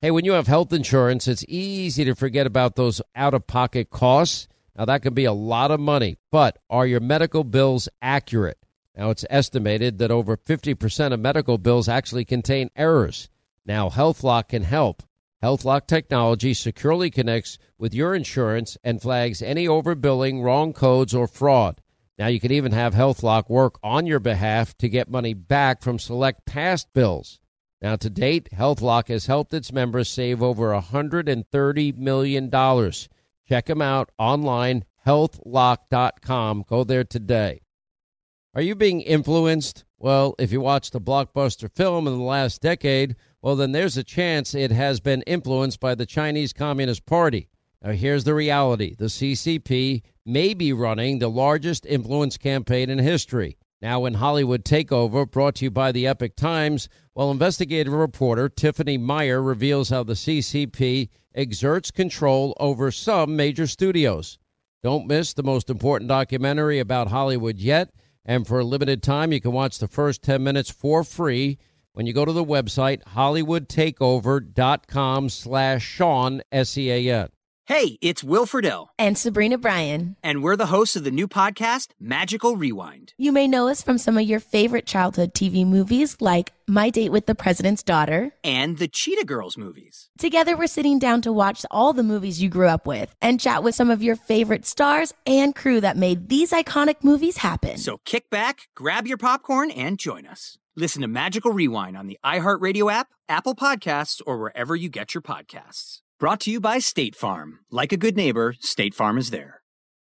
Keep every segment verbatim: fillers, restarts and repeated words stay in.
Hey, when you have health insurance, it's easy to forget about those out-of-pocket costs. Now, that can be a lot of money, but are your medical bills accurate? Now, it's estimated that over fifty percent of medical bills actually contain errors. Now, HealthLock can help. HealthLock technology securely connects with your insurance and flags any overbilling, wrong codes, or fraud. Now, you can even have HealthLock work on your behalf to get money back from select past bills. Now, to date, HealthLock has helped its members save over one hundred thirty million dollars. Check them out online, health lock dot com. Go there today. Are you being influenced? Well, if you watched a blockbuster film in the last decade, well, then there's a chance it has been influenced by the Chinese Communist Party. Now, here's the reality. The C C P may be running the largest influence campaign in history. Now, in Hollywood Takeover, brought to you by the Epoch Times, well, investigative reporter Tiffany Meyer reveals how the C C P exerts control over some major studios. Don't miss the most important documentary about Hollywood yet. And for a limited time, you can watch the first ten minutes for free when you go to the website hollywood takeover dot com slash Sean, S E A N. Hey, it's Will Friedle. And Sabrina Bryan. And we're the hosts of the new podcast, Magical Rewind. You may know us from some of your favorite childhood T V movies like My Date with the President's Daughter. And the Cheetah Girls movies. Together, we're sitting down to watch all the movies you grew up with and chat with some of your favorite stars and crew that made these iconic movies happen. So kick back, grab your popcorn, and join us. Listen to Magical Rewind on the iHeartRadio app, Apple Podcasts, or wherever you get your podcasts. Brought to you by State Farm. Like a good neighbor, State Farm is there.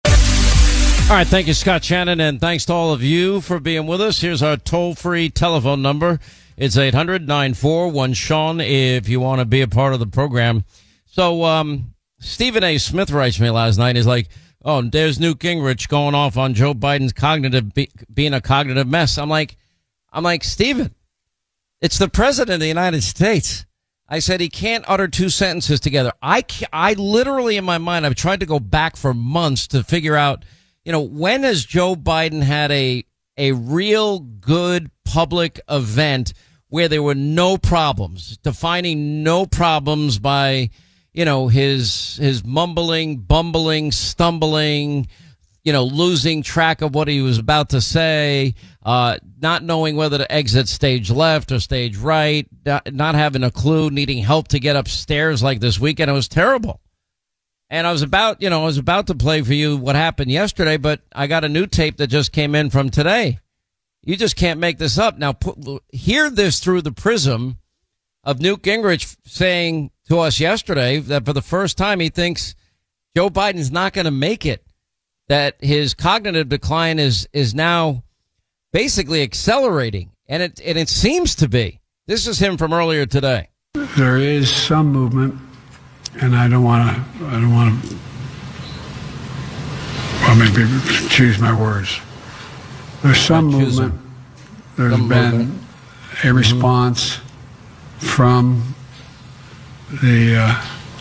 All right, thank you, Scott Shannon, and thanks to all of you for being with us. Here's our toll-free telephone number. It's eight hundred, nine four one, Sean if you want to be a part of the program. So um, Stephen A. Smith writes me last night. He's like, oh, there's Newt Gingrich going off on Joe Biden's cognitive be- being a cognitive mess. I'm like, I'm like, Stephen, it's the president of the United States. I said he can't utter two sentences together. I, I literally, in my mind, I've tried to go back for months to figure out, you know, when has Joe Biden had a a real good public event where there were no problems, defining no problems by, you know, his his mumbling, bumbling, stumbling, you know, losing track of what he was about to say, uh, not knowing whether to exit stage left or stage right, not having a clue, needing help to get upstairs like this weekend. It was terrible. And I was about, you know, I was about to play for you what happened yesterday, but I got a new tape that just came in from today. You just can't make this up. Now, put, hear this through the prism of Newt Gingrich saying to us yesterday that for the first time he thinks Joe Biden's not going to make it, that his cognitive decline is is now basically accelerating, and it and it seems to be. This is him from earlier today. There is some movement, and I don't want to. I don't want to. Well, maybe choose my words. There's some movement. There's some been movement. a response mm-hmm. from the, uh,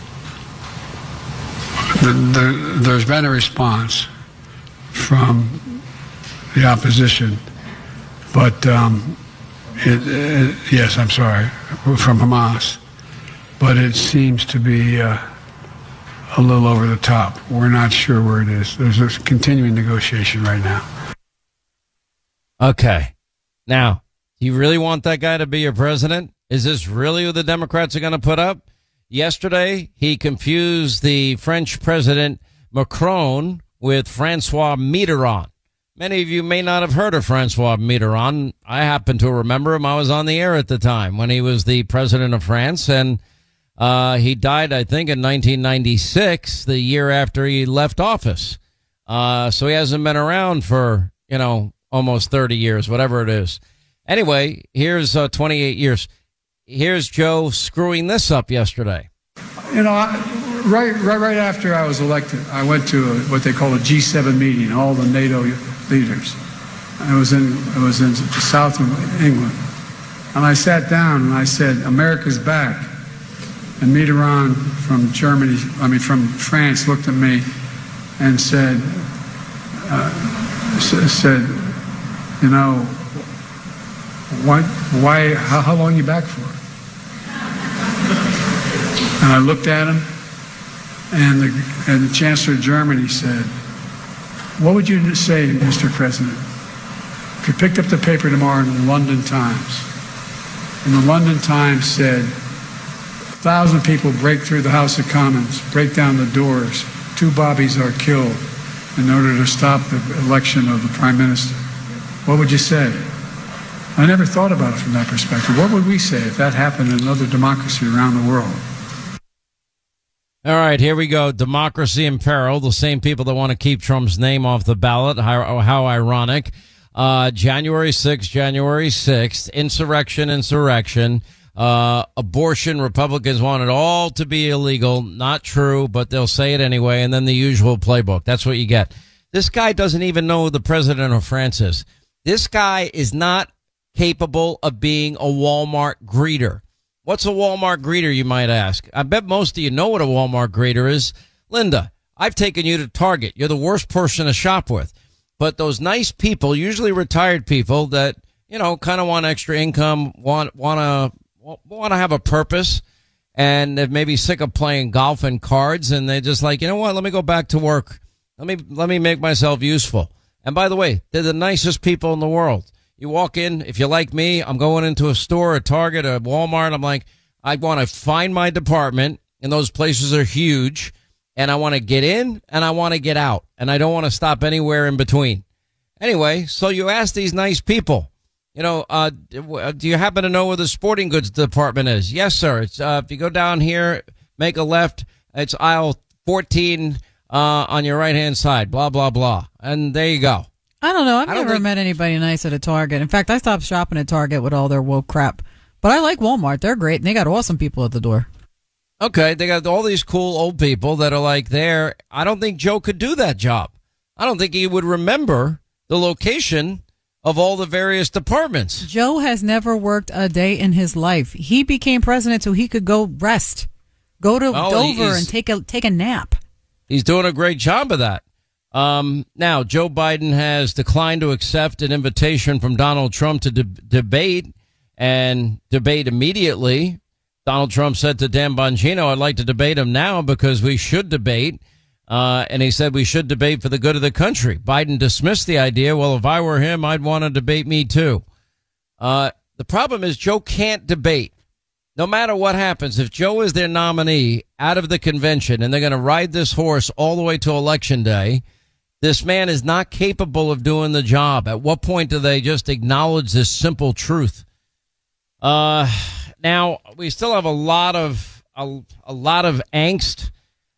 the, the. There's been a response from the opposition, but um, it, it, yes, I'm sorry, from Hamas, but it seems to be uh, a little over the top. We're not sure where it is. There's a continuing negotiation right now. Okay. Now, do you really want that guy to be your president? Is this really who the Democrats are going to put up? Yesterday, he confused the French President Macron with Francois Mitterrand. Many of you may not have heard of Francois Mitterrand. I happen to remember him. I was on the air at the time when he was the president of France, and uh, he died, I think, in nineteen ninety-six, the year after he left office. Uh, so he hasn't been around for, you know, almost thirty years, whatever it is. Anyway, here's uh, twenty-eight years. Here's Joe screwing this up yesterday. You know, I, right, right, right after I was elected, I went to a, what they call a G seven meeting, all the NATO leaders. I was in, I was in the south of England, and I sat down and I said, "America's back." And Mitterrand from Germany, I mean from France, looked at me and said, uh, said, "You know, what? Why? How, how long are you back for?" And I looked at him, and the, and the Chancellor of Germany said, "What would you say, Mister President, if you picked up the paper tomorrow in the London Times, and the London Times said, a thousand people break through the House of Commons, break down the doors, two bobbies are killed in order to stop the election of the Prime Minister. What would you say?" I never thought about it from that perspective. What would we say if that happened in another democracy around the world? All right, here we go. Democracy in peril. The same people that want to keep Trump's name off the ballot. How, how ironic. Uh, January sixth, January sixth, insurrection, insurrection, uh, abortion. Republicans want it all to be illegal. Not true, but they'll say it anyway. And then the usual playbook. That's what you get. This guy doesn't even know who the president of France is. This guy is not capable of being a Walmart greeter. What's a Walmart greeter, you might ask? I bet most of you know what a Walmart greeter is. Linda, I've taken you to Target. You're the worst person to shop with. But those nice people, usually retired people that, you know, kind of want extra income, want want to want to have a purpose, and they're maybe sick of playing golf and cards, and they're just like, you know what, let me go back to work. Let me let me make myself useful. And by the way, they're the nicest people in the world. You walk in, if you're like me, I'm going into a store, a Target, a Walmart. I'm like, I want to find my department, and those places are huge, and I want to get in and I want to get out, and I don't want to stop anywhere in between. Anyway, so you ask these nice people, you know, uh, do you happen to know where the sporting goods department is? Yes, sir. It's, uh, if you go down here, make a left, it's aisle fourteen uh, on your right-hand side, blah, blah, blah. And there you go. I don't know. I've I don't never think... met anybody nice at a Target. In fact, I stopped shopping at Target with all their woke crap. But I like Walmart. They're great, and they got awesome people at the door. Okay, they got all these cool old people that are like there. I don't think Joe could do that job. I don't think he would remember the location of all the various departments. Joe has never worked a day in his life. He became president so he could go rest, go to oh, Dover and take a take a nap. He's doing a great job of that. Um, now, Joe Biden has declined to accept an invitation from Donald Trump to de- debate and debate immediately. Donald Trump said to Dan Bongino, I'd like to debate him now because we should debate. Uh, and he said we should debate for the good of the country. Biden dismissed the idea. Well, if I were him, I'd want to debate me, too. Uh, the problem is Joe can't debate. No matter what happens, if Joe is their nominee out of the convention and they're going to ride this horse all the way to Election Day, this man is not capable of doing the job. At what point do they just acknowledge this simple truth? Uh, now, we still have a lot of a, a lot of angst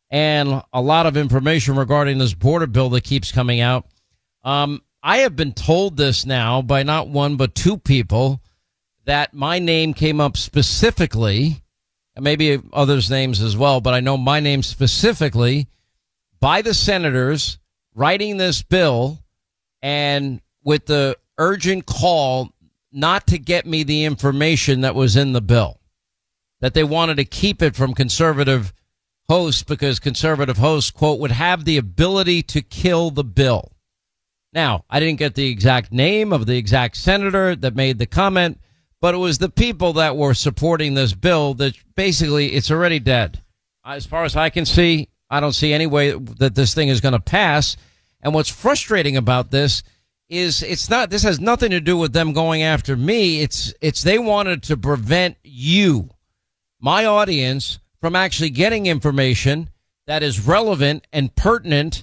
and a lot of information regarding this border bill that keeps coming out. Um, I have been told this now by not one but two people that my name came up specifically, and maybe others' names as well, but I know my name specifically by the senators writing this bill and with the urgent call not to get me the information that was in the bill, that they wanted to keep it from conservative hosts because conservative hosts, quote, would have the ability to kill the bill. Now, I didn't get the exact name of the exact senator that made the comment, but it was the people that were supporting this bill that basically it's already dead. As far as I can see, I don't see any way that this thing is going to pass. And what's frustrating about this is it's not, this has nothing to do with them going after me. It's, it's they wanted to prevent you, my audience, from actually getting information that is relevant and pertinent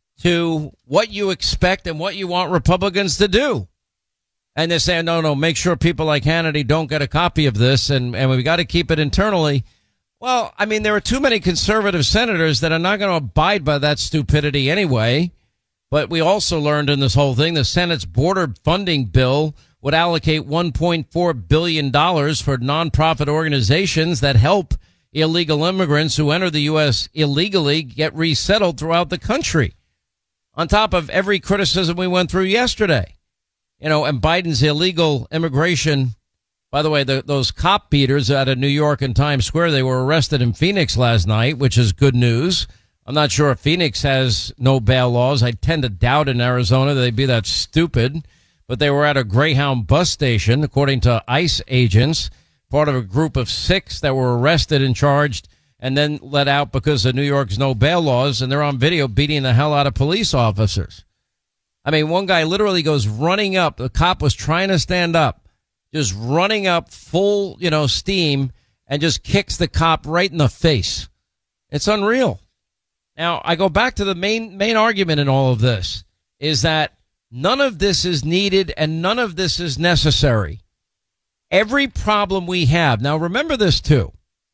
to what you expect and what you want Republicans to do. And they're saying, no, no, make sure people like Hannity don't get a copy of this, and, and we got to keep it internally. Well, I mean, there are too many conservative senators that are not going to abide by that stupidity anyway. But we also learned in this whole thing, the Senate's border funding bill would allocate one point four billion dollars for nonprofit organizations that help illegal immigrants who enter the U S illegally get resettled throughout the country. On top of every criticism we went through yesterday. You know, and Biden's illegal immigration. By the way, the, those cop beaters out of New York and Times Square, they were arrested in Phoenix last night, which is good news. I'm not sure if Phoenix has no bail laws. I tend to doubt in Arizona they'd be that stupid. But they were at a Greyhound bus station, according to ICE agents, part of a group of six that were arrested and charged and then let out because of New York's no bail laws, and they're on video beating the hell out of police officers. I mean, one guy literally goes running up. The cop was trying to stand up, just running up full, you know, steam, and just kicks the cop right in the face. It's unreal. Now, I go back to the main main argument in all of this, is that none of this is needed and none of this is necessary. Every problem we have, now remember this too,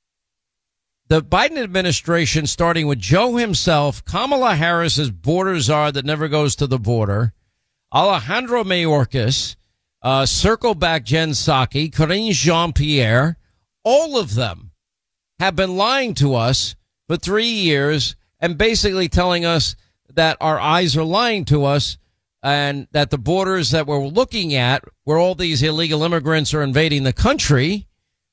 the Biden administration, starting with Joe himself, Kamala Harris's border czar that never goes to the border, Alejandro Mayorkas, uh, Circle Back Jen Psaki, Karine Jean-Pierre, all of them have been lying to us for three years and basically telling us that our eyes are lying to us and that the borders that we're looking at, where all these illegal immigrants are invading the country,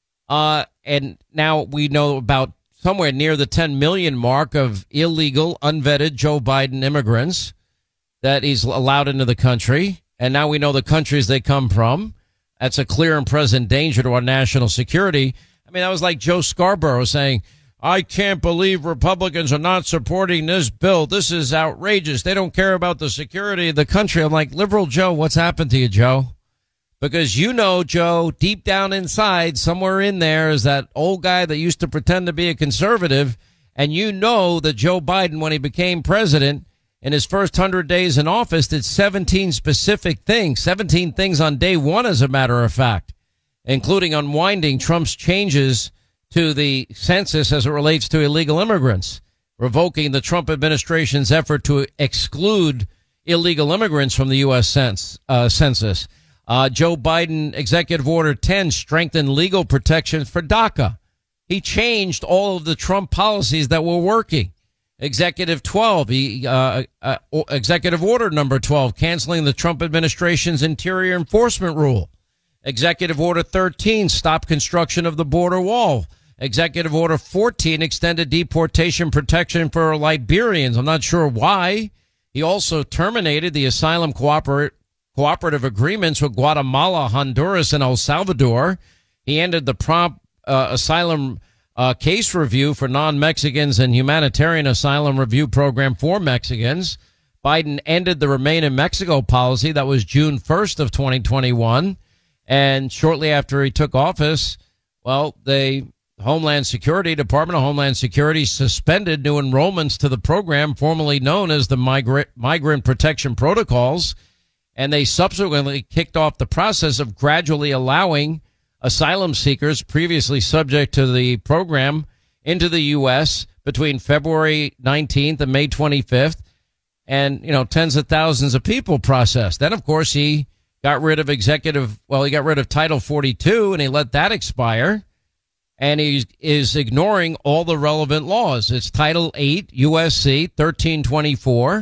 uh, and now we know about somewhere near the ten million mark of illegal, unvetted Joe Biden immigrants that he's allowed into the country. And now we know the countries they come from. That's a clear and present danger to our national security. I mean, that was like Joe Scarborough saying, I can't believe Republicans are not supporting this bill. This is outrageous. They don't care about the security of the country. I'm like, liberal Joe, what's happened to you, Joe? Because you know, Joe, deep down inside, somewhere in there is that old guy that used to pretend to be a conservative. And you know that Joe Biden, when he became president, in his first hundred days in office, did seventeen specific things, seventeen things on day one, as a matter of fact, including unwinding Trump's changes to the census as it relates to illegal immigrants, revoking the Trump administration's effort to exclude illegal immigrants from the U S Cens- uh, census. Uh, Joe Biden, Executive Order ten, strengthened legal protections for DACA. He changed all of the Trump policies that were working. Executive twelve, he, uh, uh, Executive Order number twelve, canceling the Trump administration's interior enforcement rule. Executive Order thirteen, stop construction of the border wall. Executive Order fourteen, extended deportation protection for Liberians. I'm not sure why. He also terminated the asylum cooper- cooperative agreements with Guatemala, Honduras, and El Salvador. He ended the prompt uh, asylum uh, case review for non-Mexicans and humanitarian asylum review program for Mexicans. Biden ended the Remain in Mexico policy. That was June first of twenty twenty-one. And shortly after he took office, well, they Homeland Security, Department of Homeland Security suspended new enrollments to the program formerly known as the Migrant, Migrant Protection Protocols, and they subsequently kicked off the process of gradually allowing asylum seekers previously subject to the program into the U S between February nineteenth and May twenty-fifth, and, you know, tens of thousands of people processed. Then, of course, he got rid of executive, well, he got rid of Title forty-two, and he let that expire. And he is ignoring all the relevant laws. It's Title eight, U S C thirteen twenty-four,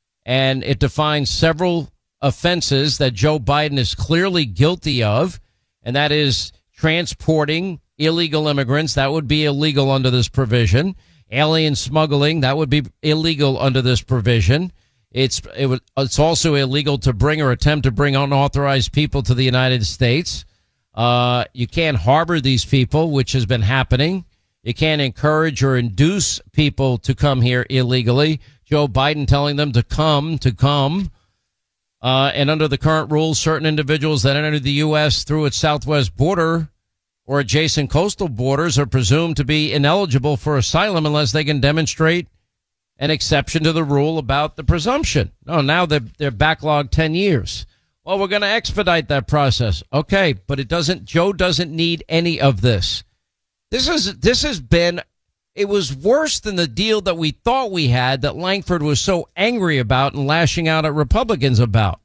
and it defines several offenses that Joe Biden is clearly guilty of, and that is transporting illegal immigrants. That would be illegal under this provision. Alien smuggling, that would be illegal under this provision. It's it was, it's also illegal to bring or attempt to bring unauthorized people to the United States. Uh, you can't harbor these people, which has been happening. You can't encourage or induce people to come here illegally. Joe Biden telling them to come, to come. Uh, and under the current rules, certain individuals that enter the U S through its southwest border or adjacent coastal borders are presumed to be ineligible for asylum unless they can demonstrate an exception to the rule about the presumption. Oh, now they're, they're backlogged ten years. Well, we're going to expedite that process. Okay, but it doesn't, Joe doesn't need any of this. This is, this has been, it was worse than the deal that we thought we had that Langford was so angry about and lashing out at Republicans about.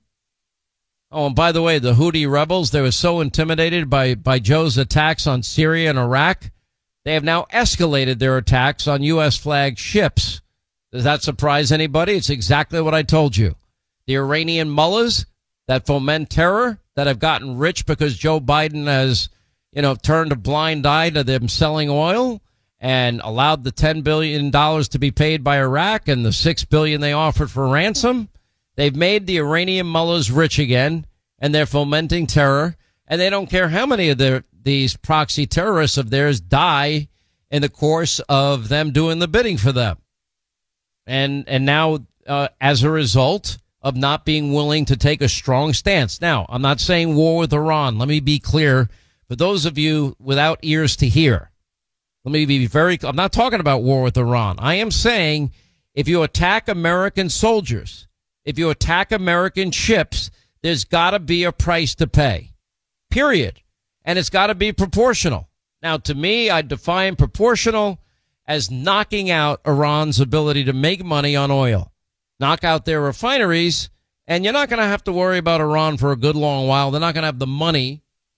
Oh, and by the way, the Houthi rebels, they were so intimidated by, by Joe's attacks on Syria and Iraq. They have now escalated their attacks on U S flagged ships. Does that surprise anybody? It's exactly what I told you. The Iranian mullahs that foment terror, that have gotten rich because Joe Biden has, you know, turned a blind eye to them selling oil and allowed the ten billion dollars to be paid by Iraq and the six billion dollars they offered for ransom. They've made the Iranian mullahs rich again, and they're fomenting terror, and they don't care how many of their, these proxy terrorists of theirs die in the course of them doing the bidding for them. And and now, uh, as a result of not being willing to take a strong stance. Now, I'm not saying war with Iran. Let me be clear. For those of you without ears to hear, let me be very, I'm not talking about war with Iran. I am saying if you attack American soldiers, if you attack American ships, there's got to be a price to pay, period. And it's got to be proportional. Now, to me, I define proportional as knocking out Iran's ability to make money on oil, knock out their refineries, and you're not going to have to worry about Iran for a good long while. They're not going to have the money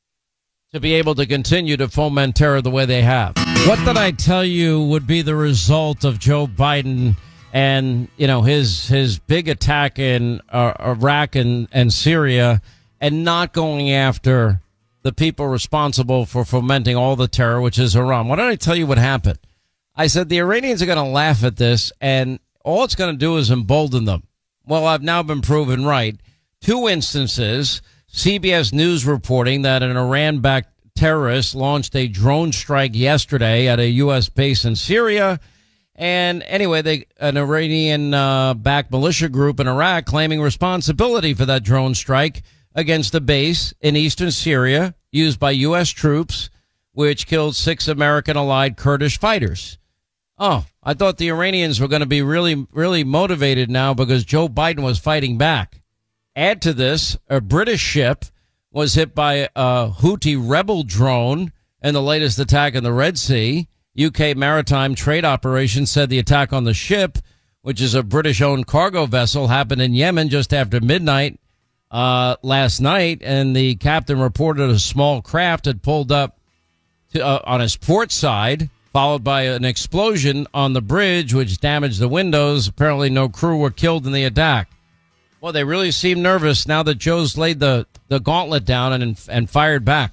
to be able to continue to foment terror the way they have. What did I tell you would be the result of Joe Biden and, you know, his his big attack in uh, Iraq and, and Syria and not going after the people responsible for fomenting all the terror, which is Iran? Why don't I tell you what happened? I said the Iranians are going to laugh at this, and all it's going to do is embolden them. Well, I've now been proven right. Two instances, C B S News reporting that an Iran-backed terrorist launched a drone strike yesterday at a U S base in Syria. And anyway, they, an Iranian-backed uh, militia group in Iraq claiming responsibility for that drone strike against a base in eastern Syria used by U S troops, which killed six American allied Kurdish fighters. Oh, I thought the Iranians were going to be really, really motivated now because Joe Biden was fighting back. Add to this, a British ship was hit by a Houthi rebel drone in the latest attack in the Red Sea. U K Maritime Trade Operations said the attack on the ship, which is a British-owned cargo vessel, happened in Yemen just after midnight uh, last night, and the captain reported a small craft had pulled up to, uh, on his port side, followed by an explosion on the bridge, which damaged the windows. Apparently no crew were killed in the attack. Well, they really seem nervous now that Joe's laid the, the gauntlet down and and fired back.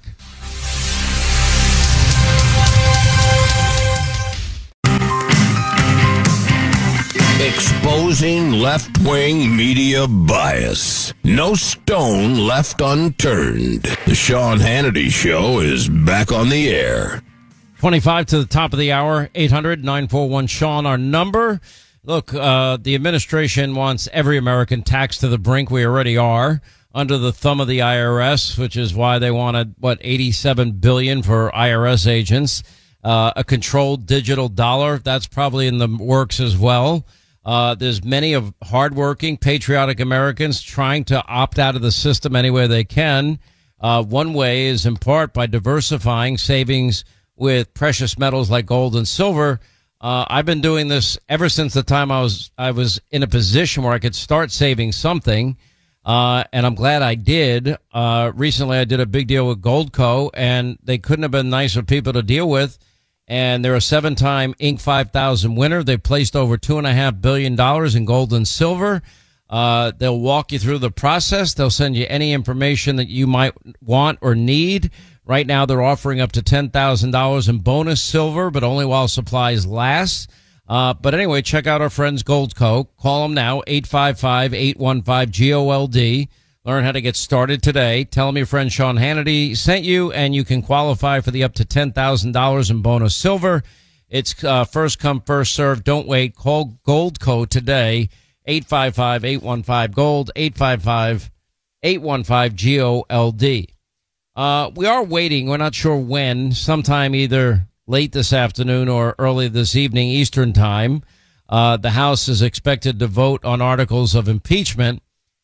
Exposing left-wing media bias. No stone left unturned. The Sean Hannity Show is back on the air. twenty-five to the top of the hour, eight hundred nine four one Sean, our number. Look, uh, the administration wants every American taxed to the brink. We already are under the thumb of the I R S, which is why they wanted, what, eighty-seven billion dollars for I R S agents. Uh, a controlled digital dollar, that's probably in the works as well. Uh, there's many of hardworking, patriotic Americans trying to opt out of the system any way they can. Uh, one way is in part by diversifying savings with precious metals like gold and silver. Uh, I've been doing this ever since the time I was I was in a position where I could start saving something, uh, and I'm glad I did. Uh, recently, I did a big deal with Goldco, and they couldn't have been nicer people to deal with. And they're a seven-time Inc five thousand winner. They placed over two point five billion dollars in gold and silver. Uh, they'll walk you through the process. They'll send you any information that you might want or need. Right now, they're offering up to ten thousand dollars in bonus silver, but only while supplies last. Uh, but anyway, check out our friends Goldco. Call them now, eight five five, eight one five, G O L D. Learn how to get started today. Tell them your friend Sean Hannity sent you, and you can qualify for the up to ten thousand dollars in bonus silver. It's uh, first come, first serve. Don't wait. Call Goldco today, eight five five, eight one five, GOLD, eight five five, eight one five, G O L D. Uh, we are waiting. We're not sure when, sometime either late this afternoon or early this evening, Eastern time. Uh, the House is expected to vote on articles of impeachment.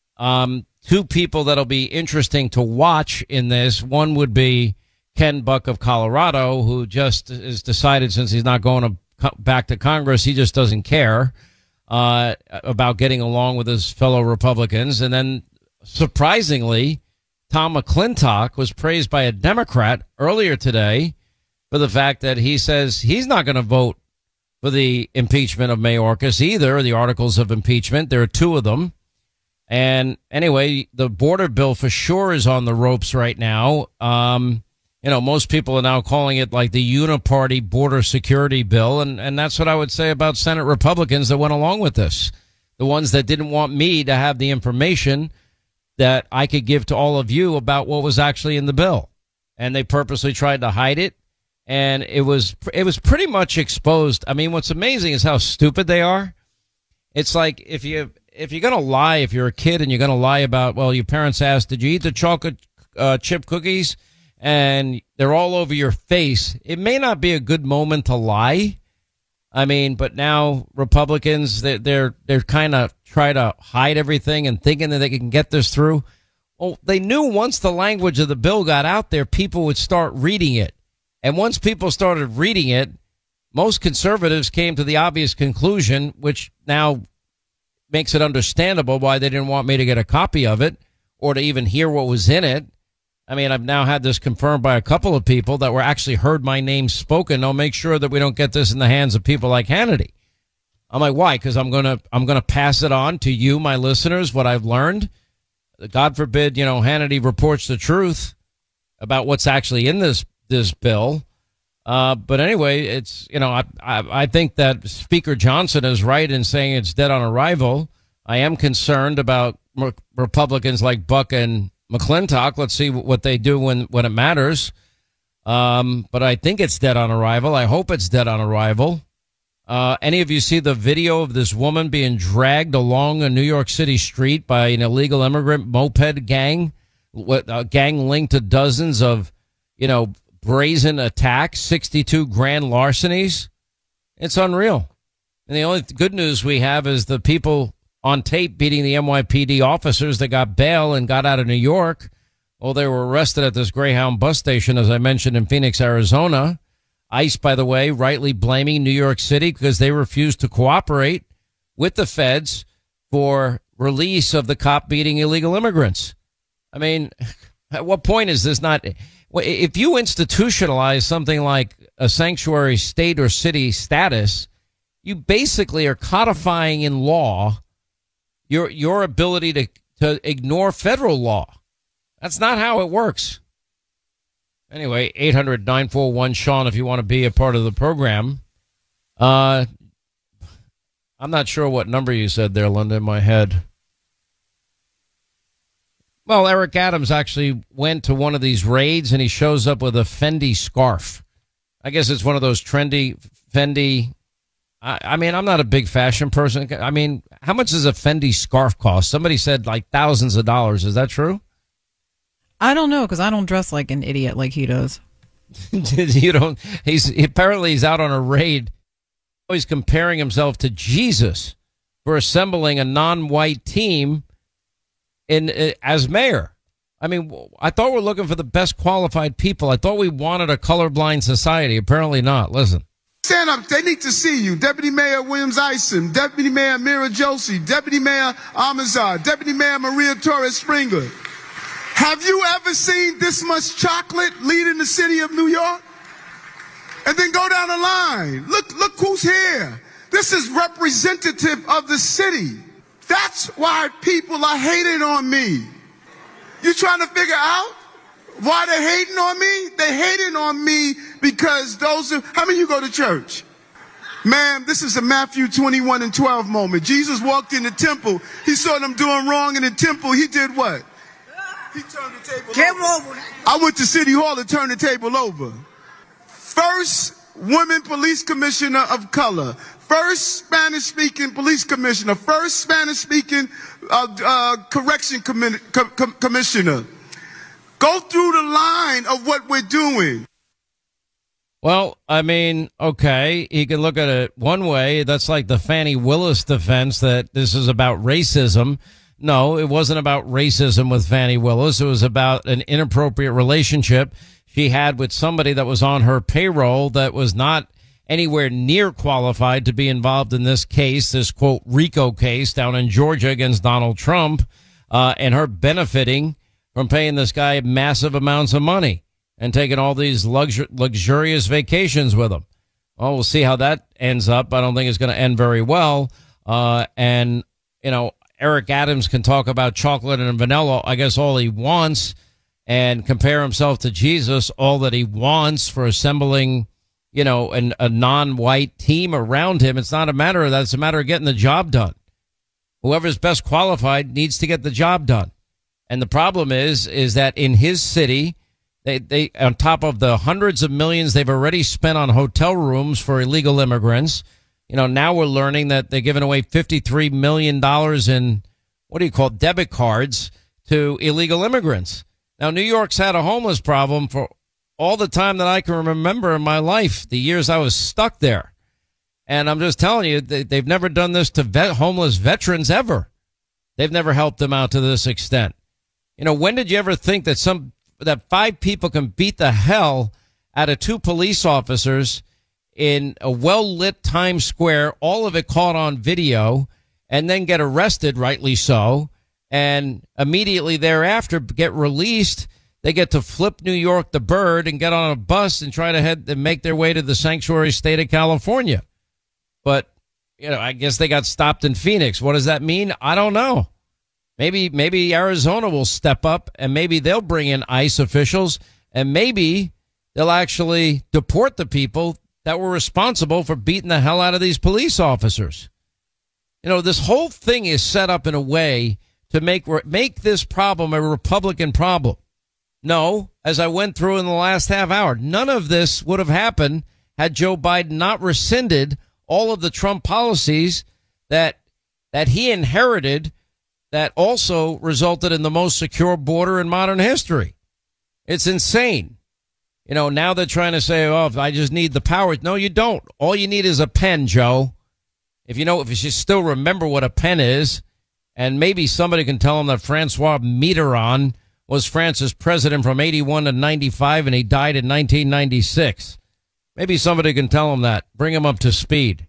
Um, two people that'll be interesting to watch in this. One would be Ken Buck of Colorado, who just has decided since he's not going to co- back to Congress, he just doesn't care uh, about getting along with his fellow Republicans. And then, surprisingly, Tom McClintock was praised by a Democrat earlier today for the fact that he says he's not going to vote for the impeachment of Mayorkas either, the articles of impeachment. There are two of them. And anyway, the border bill for sure is on the ropes right now. Um, you know, most people are now calling it like the uniparty border security bill. And, and that's what I would say about Senate Republicans that went along with this. The ones that didn't want me to have the information that I could give to all of you about what was actually in the bill. And they purposely tried to hide it. and it was it was pretty much exposed. I mean, what's amazing is how stupid they are. It's like if you if you're gonna lie, if you're a kid and you're gonna lie about, well, your parents asked, did you eat the chocolate uh, chip cookies? And they're all over your face. It may not be a good moment to lie. I mean, but now Republicans, they're they're, they're kind of try to hide everything and thinking that they can get this through. Well, they knew once the language of the bill got out there, people would start reading it. And once people started reading it, most conservatives came to the obvious conclusion, which now makes it understandable why they didn't want me to get a copy of it or to even hear what was in it. I mean, I've now had this confirmed by a couple of people that were actually heard my name spoken. I'll make sure that we don't get this in the hands of people like Hannity. I'm like, why? Because I'm going to I'm going to pass it on to you, my listeners, what I've learned. God forbid, you know, Hannity reports the truth about what's actually in this this bill. Uh, but anyway, it's, you know, I, I I think that Speaker Johnson is right in saying it's dead on arrival. I am concerned about re- Republicans like Buck and McClintock. Let's see what they do when, when it matters. Um, but I think it's dead on arrival. I hope it's dead on arrival. Uh, any of you see the video of this woman being dragged along a New York City street by an illegal immigrant moped gang, a gang linked to dozens of, you know, brazen attacks, sixty-two grand larcenies? It's unreal. And the only good news we have is the people on tape beating the N Y P D officers that got bail and got out of New York. Well, they were arrested at this Greyhound bus station, as I mentioned, in Phoenix, Arizona. ICE, by the way, rightly blaming New York City because they refused to cooperate with the feds for release of the cop beating illegal immigrants. I mean, at what point is this not? If you institutionalize something like a sanctuary state or city status, you basically are codifying in law your your ability to, to ignore federal law. That's not how it works. Anyway, eight hundred nine four one Sean if you want to be a part of the program. Uh, I'm not sure what number you said there, Linda, in my head. Well, Eric Adams actually went to one of these raids, and he shows up with a Fendi scarf. I guess it's one of those trendy Fendi. I, I mean, I'm not a big fashion person. I mean, how much does a Fendi scarf cost? Somebody said like thousands of dollars. Is that true? I don't know, because I don't dress like an idiot like he does. You don't. He's apparently he's out on a raid. He's comparing himself to Jesus for assembling a non-white team in uh, as mayor. I mean, I thought we we're looking for the best qualified people. I thought we wanted a colorblind society. Apparently not. Listen. Stand up. They need to see you. Deputy Mayor Williams Isom, Deputy Mayor Mira Josie, Deputy Mayor Amazar, Deputy Mayor Maria Torres Springer. Have you ever seen this much chocolate leading the city of New York? And then go down the line. Look, look who's here. This is representative of the city. That's why people are hating on me. You trying to figure out why they're hating on me? They're hating on me because those are, how many of you go to church? Ma'am, this is a Matthew twenty-one and twelve moment. Jesus walked in the temple. He saw them doing wrong in the temple. He did what? He turned the table Came over. over. I went to City Hall to turn the table over. First woman police commissioner of color. First Spanish-speaking police commissioner. First Spanish-speaking uh, uh, correction commi- co- co- commissioner. Go through the line of what we're doing. Well, I mean, okay, you can look at it one way. That's like the Fannie Willis defense that this is about racism. No, it wasn't about racism with Fannie Willis. It was about an inappropriate relationship she had with somebody that was on her payroll that was not anywhere near qualified to be involved in this case, this, quote, RICO case down in Georgia against Donald Trump, uh, and her benefiting from paying this guy massive amounts of money and taking all these luxur- luxurious vacations with him. Well, we'll see how that ends up. I don't think it's going to end very well. Uh, and, you know, Eric Adams can talk about chocolate and vanilla, I guess, all he wants, and compare himself to Jesus, all that he wants for assembling, you know, an, a non-white team around him. It's not a matter of that. It's a matter of getting the job done. Whoever's best qualified needs to get the job done. And the problem is, is that in his city, They, they, on top of the hundreds of millions they've already spent on hotel rooms for illegal immigrants, you know, now we're learning that they're giving away fifty-three million dollars in, what do you call, debit cards to illegal immigrants. Now, New York's had a homeless problem for all the time that I can remember in my life, the years I was stuck there. And I'm just telling you, they, they've never done this to vet, homeless veterans ever. They've never helped them out to this extent. You know, when did you ever think that some that five people can beat the hell out of two police officers in a well-lit Times Square, all of it caught on video, and then get arrested, rightly so, and immediately thereafter get released? They get to flip New York the bird and get on a bus and try to head and make their way to the sanctuary state of California. But, you know, I guess they got stopped in Phoenix. What does that mean? I don't know. Maybe, maybe Arizona will step up and maybe they'll bring in ICE officials and maybe they'll actually deport the people that were responsible for beating the hell out of these police officers. You know, this whole thing is set up in a way to make, make this problem a Republican problem. No, as I went through in the last half hour, none of this would have happened had Joe Biden not rescinded all of the Trump policies that that he inherited that also resulted in the most secure border in modern history. It's insane. You know, now they're trying to say, oh, I just need the power. No, you don't. All you need is a pen, Joe. If you know, if you should still remember what a pen is, and maybe somebody can tell him that Francois Mitterrand was France's president from eighty-one to ninety-five, and he died in nineteen ninety-six. Maybe somebody can tell him that. Bring him up to speed.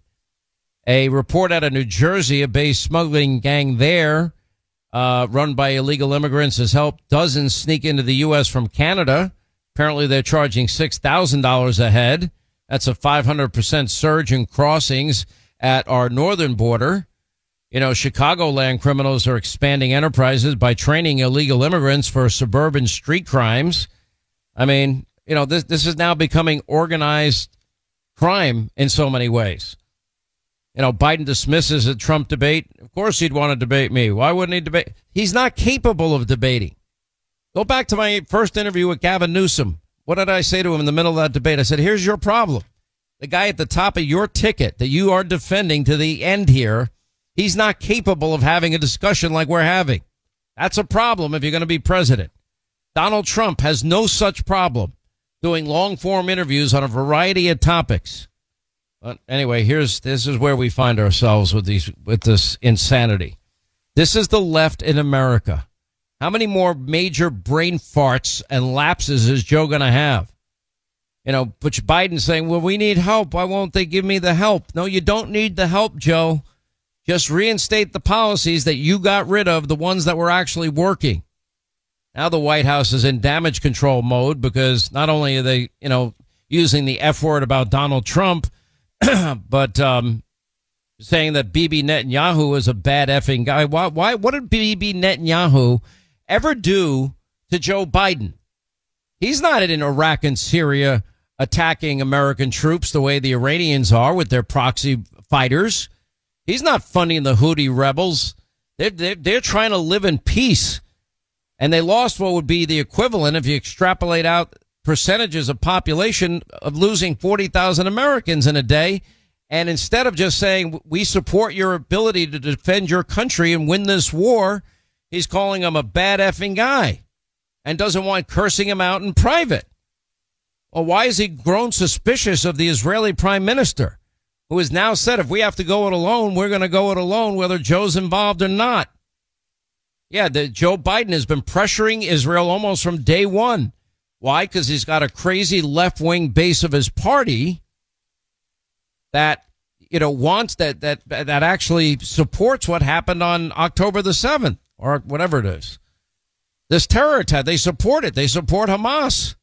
A report out of New Jersey, a base smuggling gang there, uh, run by illegal immigrants, has helped dozens sneak into the U S from Canada. Apparently, they're charging six thousand dollars a head. That's a five hundred percent surge in crossings at our northern border. You know, Chicagoland criminals are expanding enterprises by training illegal immigrants for suburban street crimes. I mean, you know, this this is now becoming organized crime in so many ways. You know, Biden dismisses a Trump debate. Of course he'd want to debate me. Why wouldn't he debate? He's not capable of debating. Go back to my first interview with Gavin Newsom. What did I say to him in the middle of that debate? I said, here's your problem. The guy at the top of your ticket that you are defending to the end here, he's not capable of having a discussion like we're having. That's a problem if you're going to be president. Donald Trump has no such problem doing long-form interviews on a variety of topics. But anyway, here's this is where we find ourselves with these with this insanity. This is the left in America. How many more major brain farts and lapses is Joe going to have? You know, but Biden's saying, well, we need help. Why won't they give me the help? No, you don't need the help, Joe. Just reinstate the policies that you got rid of, the ones that were actually working. Now the White House is in damage control mode because not only are they, you know, using the F word about Donald Trump, but um, saying that Bibi Netanyahu is a bad effing guy. Why? Why? What did Bibi Netanyahu ever do to Joe Biden? He's not in Iraq and Syria attacking American troops the way the Iranians are with their proxy fighters. He's not funding the Houthi rebels. They're, they're, they're trying to live in peace. And they lost what would be the equivalent, if you extrapolate out percentages of population, of losing forty thousand Americans in a day. And instead of just saying, we support your ability to defend your country and win this war, he's calling him a bad effing guy and doesn't want cursing him out in private. Well, why has he grown suspicious of the Israeli prime minister, who has now said, if we have to go it alone, we're going to go it alone, whether Joe's involved or not? Yeah, the, Joe Biden has been pressuring Israel almost from day one. Why? Because he's got a crazy left-wing base of his party that, you know, wants that, that, that actually supports what happened on October the seventh or whatever it is. This terror attack, they support it. They support Hamas,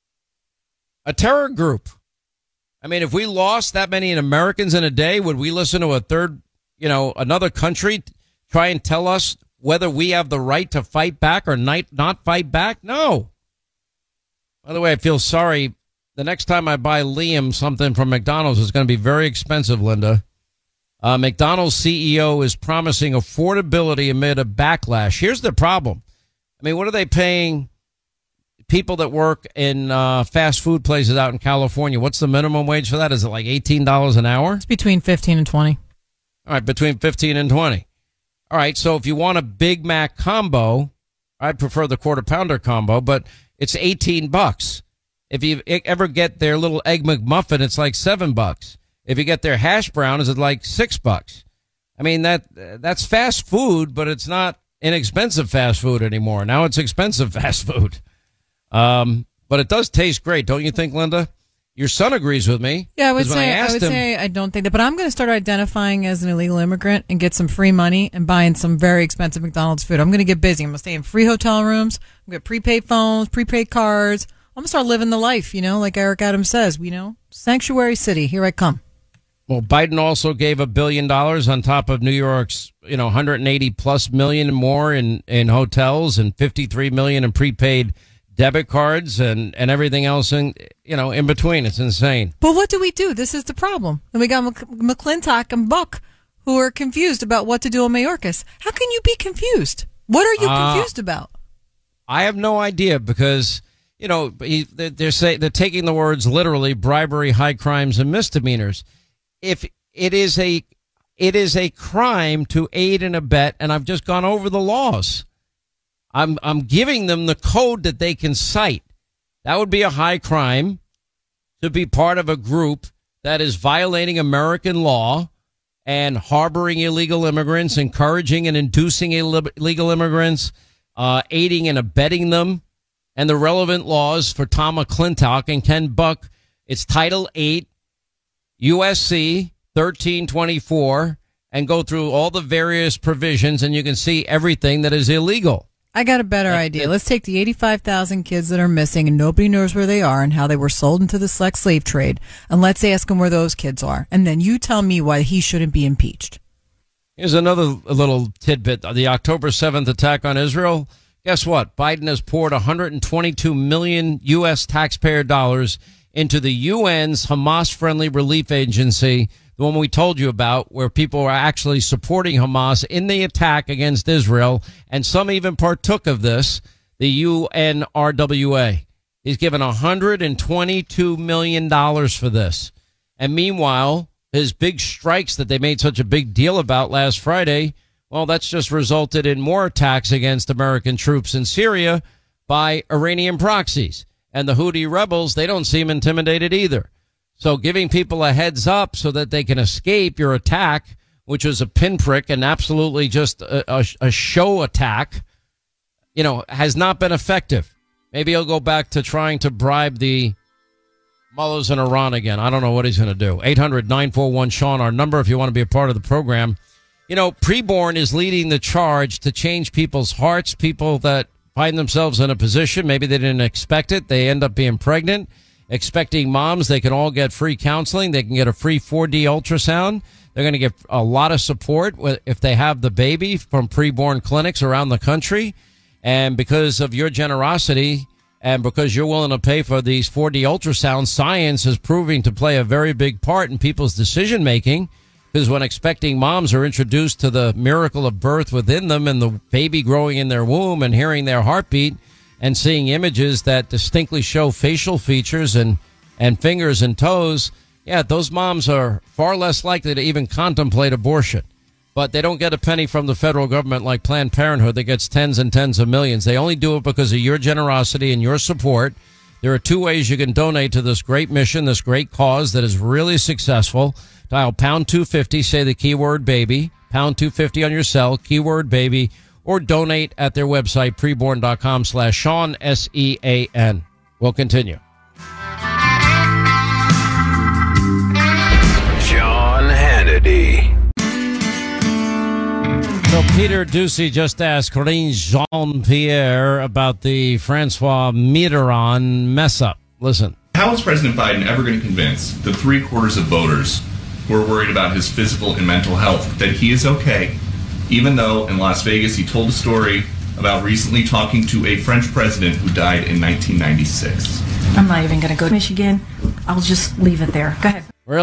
a terror group. I mean, if we lost that many Americans in a day, would we listen to a third, you know, another country try and tell us whether we have the right to fight back or not, not fight back? No. By the way, I feel sorry. The next time I buy Liam something from McDonald's, it's going to be very expensive, Linda. Uh, McDonald's C E O is promising affordability amid a backlash. Here's the problem. I mean, what are they paying people that work in uh, fast food places out in California, what's the minimum wage for that? Is it like eighteen dollars an hour? It's between fifteen and twenty. All right, between fifteen and twenty. All right, so if you want a Big Mac combo, I'd prefer the quarter pounder combo, but it's eighteen bucks. If you ever get their little Egg McMuffin, it's like seven bucks. If you get their hash brown, is it like six bucks? I mean, that that's fast food, but it's not inexpensive fast food anymore. Now it's expensive fast food. Um, but it does taste great, don't you think, Linda? Your son agrees with me. Yeah, I would 'cause when say I, I, asked would him, say I don't think that, but I'm going to start identifying as an illegal immigrant and get some free money and buying some very expensive McDonald's food. I'm going to get busy. I'm going to stay in free hotel rooms. I'm going to get prepaid phones, prepaid cards. I'm going to start living the life, you know, like Eric Adams says, you know, sanctuary city. Here I come. Well, Biden also gave a billion dollars on top of New York's, you know, one hundred eighty plus million more in, in hotels and fifty-three million in prepaid debit cards and, and everything else in, you know, in between. It's insane. But what do we do? This is the problem. And we got Mc- McClintock and Buck who are confused about what to do on Mayorkas. How can you be confused? What are you uh, confused about? I have no idea because, you know, he, they're, they're, say, they're taking the words literally, bribery, high crimes, and misdemeanors. If it is a it is a crime to aid and abet, and I've just gone over the laws. I'm I'm giving them the code that they can cite. That would be a high crime to be part of a group that is violating American law and harboring illegal immigrants, encouraging and inducing illegal immigrants, uh, aiding and abetting them, and the relevant laws for Tom McClintock and Ken Buck. It's Title eight. U S C thirteen twenty-four, and go through all the various provisions, and you can see everything that is illegal. I got a better That- idea. that- Let's take the eighty-five thousand kids that are missing and nobody knows where they are and how they were sold into the sex slave trade, and let's ask him where those kids are. And then you tell me why he shouldn't be impeached. Here's another little tidbit. The October seventh attack on Israel. Guess what? Biden has poured one hundred twenty-two million U S taxpayer dollars into the U N's Hamas-friendly relief agency, the one we told you about, where people are actually supporting Hamas in the attack against Israel, and some even partook of this, the U N R W A. He's given one hundred twenty-two million dollars for this. And meanwhile, his big strikes that they made such a big deal about last Friday, well, that's just resulted in more attacks against American troops in Syria by Iranian proxies. And the Houthi rebels, they don't seem intimidated either. So giving people a heads up so that they can escape your attack, which was a pinprick and absolutely just a, a, a show attack, you know, has not been effective. Maybe he'll go back to trying to bribe the mullahs in Iran again. I don't know what he's going to do. eight hundred nine four one Sean, our number if you want to be a part of the program. You know, Preborn is leading the charge to change people's hearts, people that find themselves in a position, maybe they didn't expect it, they end up being pregnant. Expecting moms, they can all get free counseling. They can get a free four D ultrasound. They're going to get a lot of support if they have the baby from preborn clinics around the country. And because of your generosity and because you're willing to pay for these four D ultrasounds, science is proving to play a very big part in people's decision making. Because when expecting moms are introduced to the miracle of birth within them and the baby growing in their womb and hearing their heartbeat and seeing images that distinctly show facial features and, and fingers and toes, yeah, those moms are far less likely to even contemplate abortion. But they don't get a penny from the federal government like Planned Parenthood that gets tens and tens of millions. They only do it because of your generosity and your support. There are two ways you can donate to this great mission, this great cause that is really successful. Dial pound two fifty, say the keyword baby, pound two fifty on your cell, keyword baby, or donate at their website, preborn.com slash Sean, S E A N. We'll continue. Sean Hannity. So Peter Ducey just asked Corinne Jean-Pierre about the Francois Mitterrand mess-up. Listen. How is President Biden ever going to convince the three-quarters of voters who are worried about his physical and mental health that he is okay, even though in Las Vegas he told a story about recently talking to a French president who died in nineteen ninety-six? I'm not even going to go to Michigan. I'll just leave it there. Go ahead. Really?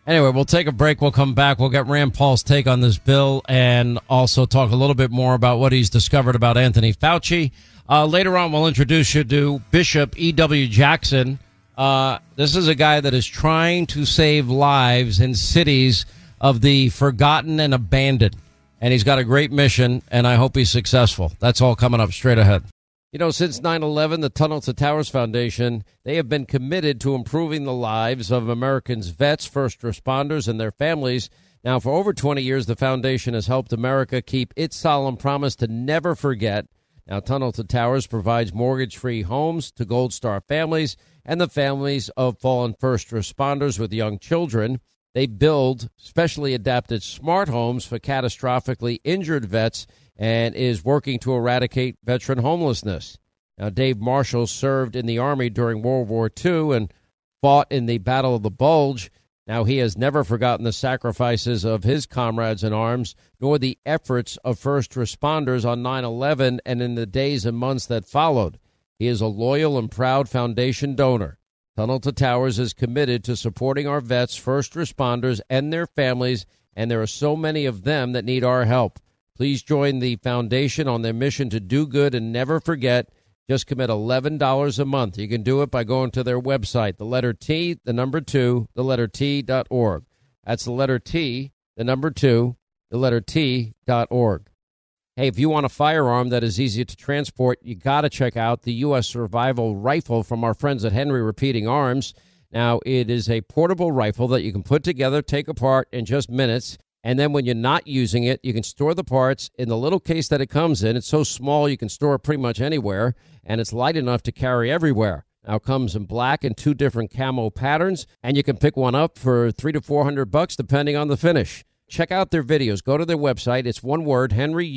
Anyway, we'll take a break. We'll come back. We'll get Rand Paul's take on this bill and also talk a little bit more about what he's discovered about Anthony Fauci. Uh, later on, we'll introduce you to Bishop E W. Jackson. Uh, this is a guy that is trying to save lives in cities of the forgotten and abandoned. And he's got a great mission, and I hope he's successful. That's all coming up straight ahead. You know, since nine eleven, the Tunnel to Towers Foundation, they have been committed to improving the lives of Americans' vets, first responders, and their families. Now, for over twenty years, the foundation has helped America keep its solemn promise to never forget. Now, Tunnel to Towers provides mortgage-free homes to Gold Star families and the families of fallen first responders with young children. They build specially adapted smart homes for catastrophically injured vets and is working to eradicate veteran homelessness. Now, Dave Marshall served in the Army during World War Two and fought in the Battle of the Bulge. Now, he has never forgotten the sacrifices of his comrades in arms, nor the efforts of first responders on nine eleven and in the days and months that followed. He is a loyal and proud foundation donor. Tunnel to Towers is committed to supporting our vets, first responders, and their families, and there are so many of them that need our help. Please join the foundation on their mission to do good and never forget. Just commit eleven dollars a month. You can do it by going to their website, the letter T, the number two, the letter T dot org. That's the letter T, the number two, the letter T dot org. Hey, if you want a firearm that is easy to transport, you got to check out the U S Survival Rifle from our friends at Henry Repeating Arms. Now, it is a portable rifle that you can put together, take apart in just minutes. And then when you're not using it, you can store the parts in the little case that it comes in. It's so small you can store it pretty much anywhere, and it's light enough to carry everywhere. Now, it comes in black and two different camo patterns, and you can pick one up for three to four hundred bucks, depending on the finish. Check out their videos. Go to their website. It's one word,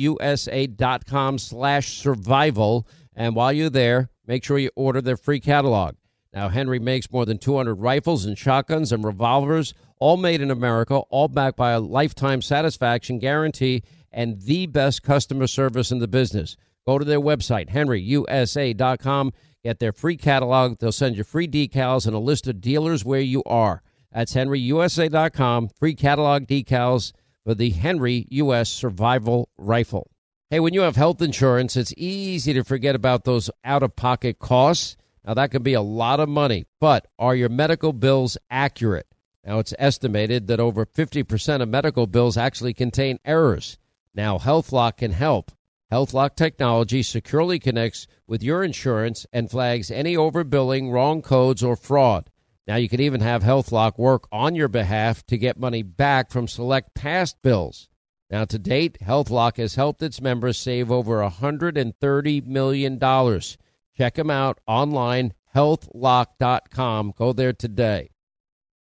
henryusa.com slash survival. And while you're there, make sure you order their free catalog. Now, Henry makes more than two hundred rifles and shotguns and revolvers, all made in America, all backed by a lifetime satisfaction guarantee and the best customer service in the business. Go to their website, henry u s a dot com. Get their free catalog. They'll send you free decals and a list of dealers where you are. That's henry u s a dot com. Free catalog decals for the Henry U S Survival Rifle. Hey, when you have health insurance, it's easy to forget about those out-of-pocket costs. Now, that can be a lot of money, but are your medical bills accurate? Now, it's estimated that over fifty percent of medical bills actually contain errors. Now, HealthLock can help. HealthLock technology securely connects with your insurance and flags any overbilling, wrong codes, or fraud. Now, you can even have HealthLock work on your behalf to get money back from select past bills. Now, to date, HealthLock has helped its members save over one hundred thirty million dollars. Check them out online, health lock dot com. Go there today.